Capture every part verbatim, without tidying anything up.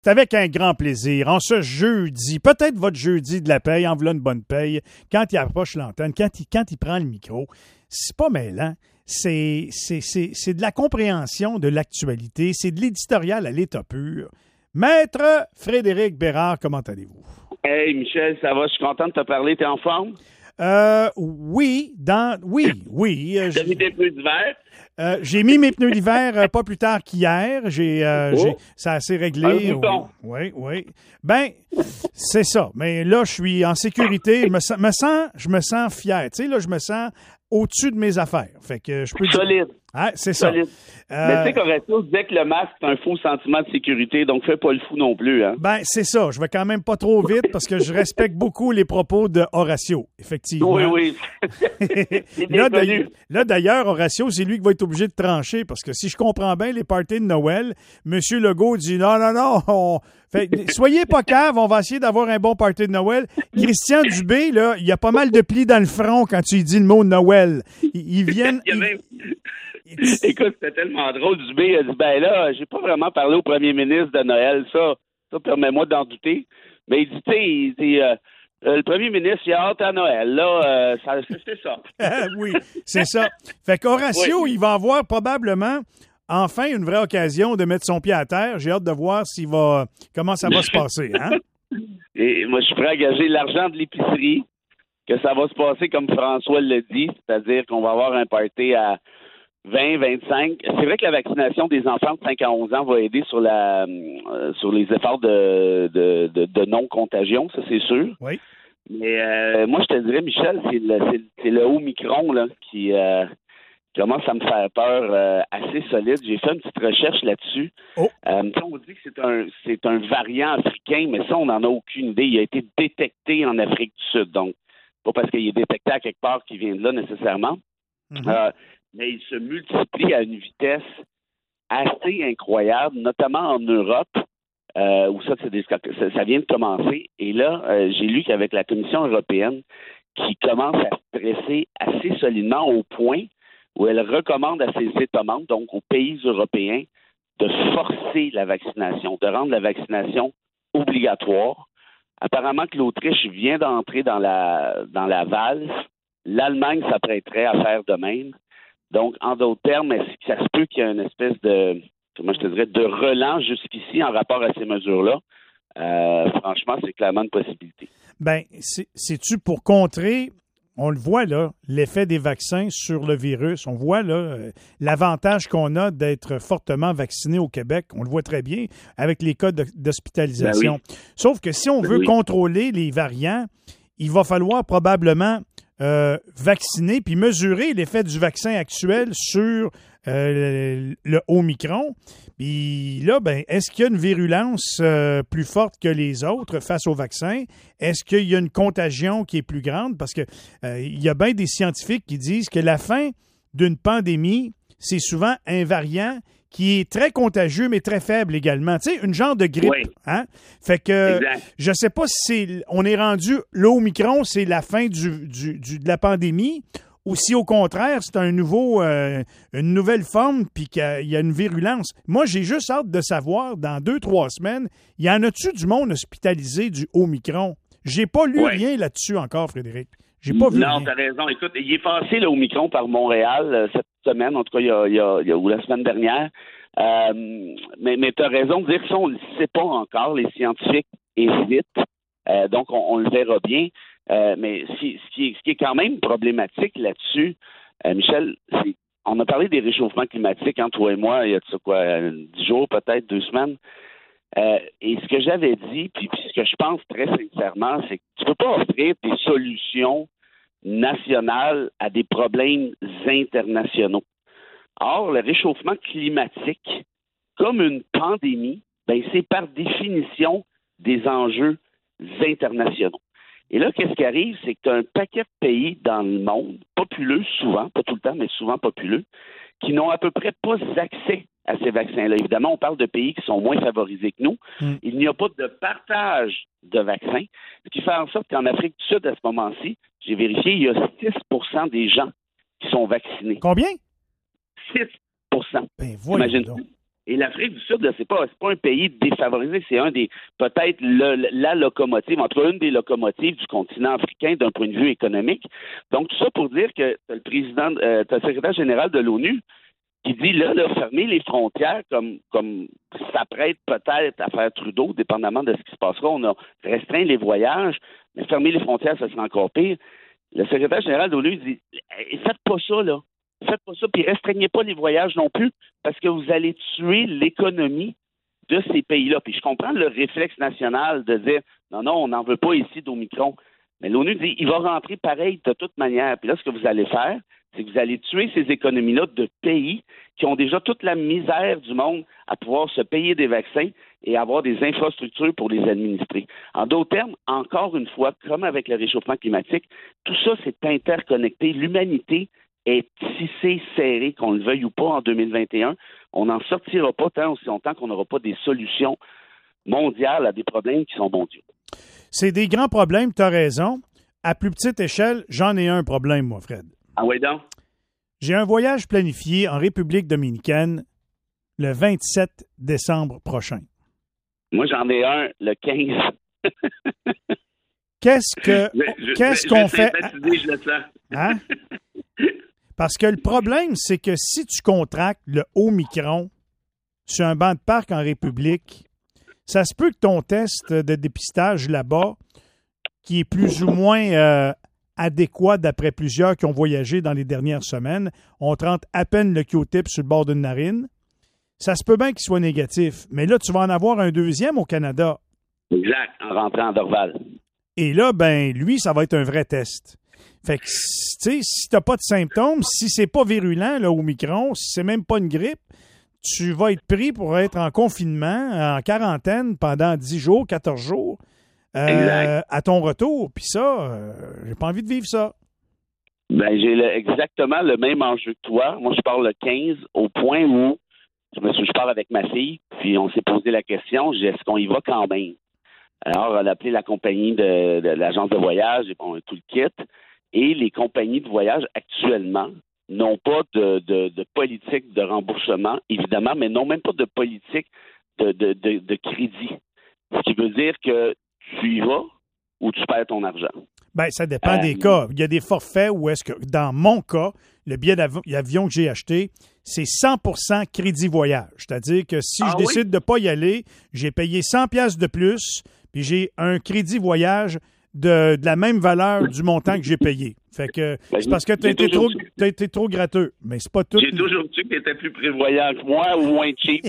C'est avec un grand plaisir. En ce jeudi, peut-être votre jeudi de la paye, en v'là une bonne paye, quand il approche l'antenne, quand il, quand il prend le micro, c'est pas mêlant. C'est, c'est, c'est, c'est de la compréhension de l'actualité. C'est de l'éditorial à l'état pur. Maître Frédéric Bérard, comment allez-vous? Hey, Michel, ça va? Je suis content de te parler. T'es en forme? Euh, oui, dans, oui, oui. Euh, T'as mis tes pneus d'hiver? Euh, j'ai mis mes pneus d'hiver euh, pas plus tard qu'hier. J'ai, euh, Oh. j'ai, ça a assez réglé. Un bouton. Oui, oui. Ben, c'est ça. Mais là, je suis en sécurité. Je me sens, me sens, je me sens fier. Tu sais, là, je me sens au-dessus de mes affaires. Fait que je peux dire- Solide. Ah, c'est ça. Solide. Euh, Mais tu sais qu'Horatio disait que le masque, c'est un faux sentiment de sécurité, donc fais pas le fou non plus, hein? Ben, c'est ça. Je vais quand même pas trop vite parce que je respecte beaucoup les propos de Horatio, effectivement. Oui, oui. C'est bien Là, connu. d'ailleurs- là, d'ailleurs, Horatio, c'est lui qui va être obligé de trancher parce que si je comprends bien les parties de Noël, M. Legault dit non, non, non, on... Fait, soyez pas cave, on va essayer d'avoir un bon party de Noël. Christian Dubé, là, il y a pas mal de plis dans le front quand tu lui dis le mot Noël. Ils, ils viennent... Il y a ils- même- Écoute, c'était tellement drôle. Dubé a dit, ben là, j'ai pas vraiment parlé au premier ministre de Noël, ça. Ça, permets-moi d'en douter. Mais il dit, tu sais, il dit, euh, euh, le premier ministre, il a hâte à Noël. Là, euh, ça, c'est ça. oui, c'est ça. Fait qu'Horatio, Oui. il va avoir probablement enfin une vraie occasion de mettre son pied à terre. J'ai hâte de voir s'il va, comment ça va se passer, hein? Et moi, je suis prêt à gager l'argent de l'épicerie, que ça va se passer comme François le dit, c'est-à-dire qu'on va avoir un party à vingt, vingt-cinq. C'est vrai que la vaccination des enfants de cinq à onze ans va aider sur la euh, sur les efforts de, de, de, de non-contagion, ça c'est sûr. Oui. Mais euh, moi, je te dirais, Michel, c'est le, c'est, c'est le Omicron là, qui euh, commence à me faire peur euh, assez solide. J'ai fait une petite recherche là-dessus. Oh. Euh, tu sais, on dit que c'est un c'est un variant africain, mais ça, on n'en a aucune idée. Il a été détecté en Afrique du Sud, donc pas parce qu'il est détecté à quelque part qu'il vient de là nécessairement. Mhm. Euh, mais il se multiplie à une vitesse assez incroyable, notamment en Europe, euh, où ça, c'est des, ça, ça vient de commencer. Et là, euh, j'ai lu qu'avec la Commission européenne, qui commence à stresser assez solidement au point où elle recommande à ses États membres, donc aux pays européens, de forcer la vaccination, de rendre la vaccination obligatoire. Apparemment que l'Autriche vient d'entrer dans la dans la valse. L'Allemagne s'apprêterait à faire de même. Donc, en d'autres termes, est-ce que ça se peut qu'il y ait une espèce de, comment je te dirais, de relance jusqu'ici en rapport à ces mesures-là? Euh, franchement, c'est clairement une possibilité. Ben, c'est- c'est-tu pour contrer, on le voit là, l'effet des vaccins sur le virus. On voit là euh, l'avantage qu'on a d'être fortement vacciné au Québec. On le voit très bien avec les cas de- d'hospitalisation. Ben oui. Sauf que si on Ben veut oui. contrôler les variants, il va falloir probablement euh, vacciner puis mesurer l'effet du vaccin actuel sur euh, le, le Omicron. Puis là, ben, est-ce qu'il y a une virulence euh, plus forte que les autres face au vaccin? Est-ce qu'il y a une contagion qui est plus grande? Parce que euh, il y a bien des scientifiques qui disent que la fin d'une pandémie, c'est souvent un variant qui est très contagieux, mais très faible également. Tu sais, une genre de grippe. Oui. Hein? Fait que Exact. je sais pas si c'est, on est rendu, l'Omicron, c'est la fin du, du, du- de la pandémie, ou si au contraire, c'est un nouveau, euh, une nouvelle forme, puis qu'il y a, il y a une virulence. Moi, j'ai juste hâte de savoir, dans deux, trois semaines, y en a-tu du monde hospitalisé du Omicron? J'ai pas lu Ouais. rien là-dessus encore, Frédéric. J'ai pas vu Non, rien. t'as raison. Écoute, il est passé le Omicron par Montréal euh, cette semaine, en tout cas, il y a, il y a- il y a- ou la semaine dernière. Euh, mais mais tu as raison de dire que ça, on ne le sait pas encore. Les scientifiques hésitent. Euh, donc, on, on le verra bien. Euh, mais si- ce, qui est, ce qui est quand même problématique là-dessus, euh, Michel, c'est on a parlé des réchauffements climatiques, hein, toi et moi, il y a de ça quoi, euh, dix jours peut-être, deux semaines. Euh, et ce que j'avais dit, puis, puis ce que je pense très sincèrement, c'est que tu ne peux pas offrir des solutions nationales à des problèmes internationaux. Or, le réchauffement climatique, comme une pandémie, ben, c'est par définition des enjeux internationaux. Et là, qu'est-ce qui arrive? C'est que tu as un paquet de pays dans le monde, populeux souvent, pas tout le temps, mais souvent populeux, qui n'ont à peu près pas accès à ces vaccins-là. Évidemment, on parle de pays qui sont moins favorisés que nous. Mm. Il n'y a pas de partage de vaccins, ce qui fait en sorte qu'en Afrique du Sud, à ce moment-ci, j'ai vérifié, il y a six pour cent des gens qui sont vaccinés. Combien? six pour cent. Ben, voyons Imagine. donc. Et l'Afrique du Sud, là, c'est pas, c'est pas un pays défavorisé, c'est un des, peut-être le, la locomotive, entre une des locomotives du continent africain d'un point de vue économique. Donc, tout ça pour dire que t'as le président, euh, t'as le secrétaire général de l'ONU qui dit, là, là, fermer les frontières comme, comme s'apprête peut-être à faire Trudeau, dépendamment de ce qui se passera. On a restreint les voyages, mais fermer les frontières, ça serait encore pire. Le secrétaire général de l'ONU dit, faites pas ça, là. Faites pas ça, puis restreignez pas les voyages non plus, parce que vous allez tuer l'économie de ces pays-là. Puis je comprends le réflexe national de dire, non, non, on n'en veut pas ici d'Omicron. Mais l'ONU dit, il va rentrer pareil de toute manière. Puis là, ce que vous allez faire, c'est que vous allez tuer ces économies-là de pays qui ont déjà toute la misère du monde à pouvoir se payer des vaccins et avoir des infrastructures pour les administrer. En d'autres termes, encore une fois, comme avec le réchauffement climatique, tout ça, c'est interconnecté. L'humanité est tissée, serrée, qu'on le veuille ou pas, en deux mille vingt et un. On n'en sortira pas tant aussi longtemps qu'on n'aura pas des solutions mondiales à des problèmes qui sont mondiaux. C'est des grands problèmes, tu as raison. À plus petite échelle, j'en ai un problème, moi, Fred. Ah oui, donc? J'ai un voyage planifié en République dominicaine le vingt-sept décembre prochain. Moi, j'en ai un le quinze. Qu'est-ce que je, je, qu'est-ce je, qu'on je fait? Je le sens. Hein? Parce que le problème, c'est que si tu contractes le Omicron sur un banc de parc en République, ça se peut que ton test de dépistage là-bas, qui est plus ou moins euh, adéquat d'après plusieurs qui ont voyagé dans les dernières semaines, on te rentre à peine le Q-tip sur le bord d'une narine, ça se peut bien qu'il soit négatif. Mais là, tu vas en avoir un deuxième au Canada. Exact, en rentrant à Dorval. Et là, ben lui, ça va être un vrai test. Fait que, tu sais, si t'as pas de symptômes, si c'est pas virulent, là, Omicron, si c'est même pas une grippe, tu vas être pris pour être en confinement, en quarantaine pendant dix jours, quatorze jours, euh, à ton retour. Puis ça, euh, j'ai pas envie de vivre ça. Ben, j'ai le, exactement le même enjeu que toi. Moi, je pars le quinze au point où je me suis, je pars avec ma fille, puis on s'est posé la question, j'ai, est-ce qu'on y va quand même? Alors, elle a appelé la compagnie de, de l'agence de voyage, et bon, tout le kit. Et les compagnies de voyage actuellement n'ont pas de, de, de politique de remboursement, évidemment, mais n'ont même pas de politique de, de, de, de crédit. Ce qui veut dire que tu y vas ou tu perds ton argent. Bien, ça dépend euh, des cas. Il y a des forfaits où est-ce que, dans mon cas, le billet d'avion que j'ai acheté, c'est cent pour cent crédit voyage. C'est-à-dire que si ah, je décide oui? de ne pas y aller, j'ai payé cent dollars de plus, puis j'ai un crédit voyage de, de la même valeur du montant que j'ai payé. Fait que ben, c'est parce que tu as été trop, t'as été trop gratteux. Mais c'est pas tout. J'ai toujours dit que tu étais plus prévoyant que moi ou moins cheap.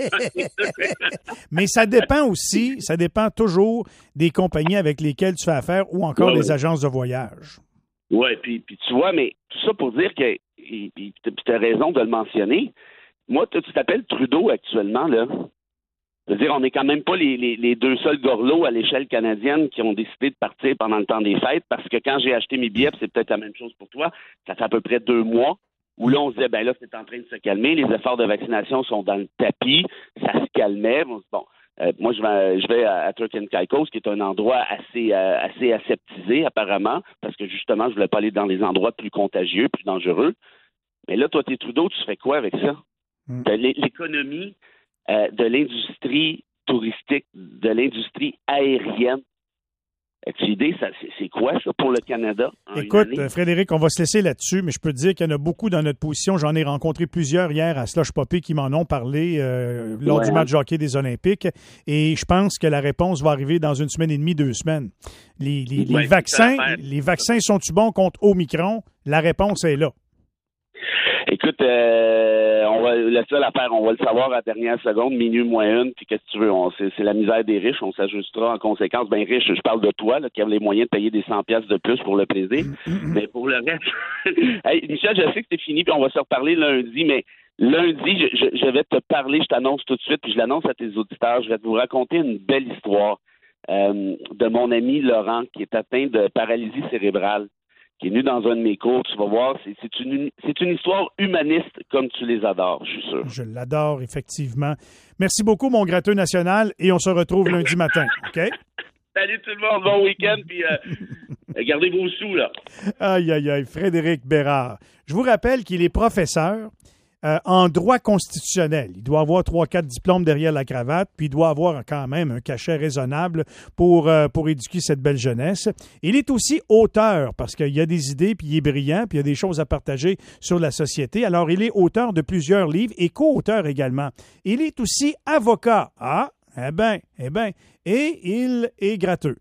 Mais ça dépend aussi, ça dépend toujours des compagnies avec lesquelles tu fais affaire ou encore ouais, des ouais. agences de voyage. Oui, puis, puis tu vois, mais tout ça pour dire que, et, puis tu as raison de le mentionner, moi, tu t'appelles Trudeau actuellement, là. C'est-à-dire, on n'est quand même pas les, les, les deux seuls gorlots à l'échelle canadienne qui ont décidé de partir pendant le temps des fêtes, parce que quand j'ai acheté mes billets, c'est peut-être la même chose pour toi, ça fait à peu près deux mois, où là, on se disait, ben là, c'est en train de se calmer, les efforts de vaccination sont dans le tapis, ça se calmait. Bon, euh, moi, je vais, je vais à, à Turks and Caicos, qui est un endroit assez, euh, assez aseptisé, apparemment, parce que justement, je voulais pas aller dans les endroits plus contagieux, plus dangereux. Mais là, toi, t'es Trudeau, tu fais quoi avec ça? Mm. L'économie Euh, de l'industrie touristique, de l'industrie aérienne. As-tu idée, ça, c'est, c'est quoi ça pour le Canada? Écoute, Frédéric, on va se laisser là-dessus, mais je peux te dire qu'il y en a beaucoup dans notre position. J'en ai rencontré plusieurs hier à Slush Poppy qui m'en ont parlé euh, lors ouais. du match hockey des Olympiques. Et je pense que la réponse va arriver dans une semaine et demie, deux semaines. Les, les, les, ouais, vaccins, les vaccins sont-ils bons contre Omicron? La réponse est là. Écoute, euh, on va la seule affaire, on va le savoir à la dernière seconde, minuit moins une, puis qu'est-ce que tu veux, on, c'est, c'est la misère des riches, on s'ajustera en conséquence. Ben riche, je parle de toi, là, qui a les moyens de payer des cent piastres de plus pour le plaisir. Mais pour le reste, hey, Michel, je sais que c'est fini, puis on va se reparler lundi, mais lundi, je, je, je vais te parler, je t'annonce tout de suite, puis je l'annonce à tes auditeurs, je vais vous raconter une belle histoire euh, de mon ami Laurent, qui est atteint de paralysie cérébrale, qui est venu dans un de mes cours, tu vas voir, c'est, c'est, une, c'est une histoire humaniste comme tu les adores, je suis sûr. Je l'adore, effectivement. Merci beaucoup, mon gratteux national, et on se retrouve lundi matin, OK? Salut tout le monde, bon week-end, puis euh, gardez vos sous, là. Aïe, aïe, aïe, Frédéric Bérard. Je vous rappelle qu'il est professeur euh, en droit constitutionnel. Il doit avoir trois, quatre diplômes derrière la cravate, puis il doit avoir quand même un cachet raisonnable pour, euh, pour éduquer cette belle jeunesse. Il est aussi auteur, parce qu'il y a des idées, puis il est brillant, puis il y a des choses à partager sur la société. Alors, il est auteur de plusieurs livres et co-auteur également. Il est aussi avocat. Ah, eh bien, eh bien, et il est gratteux.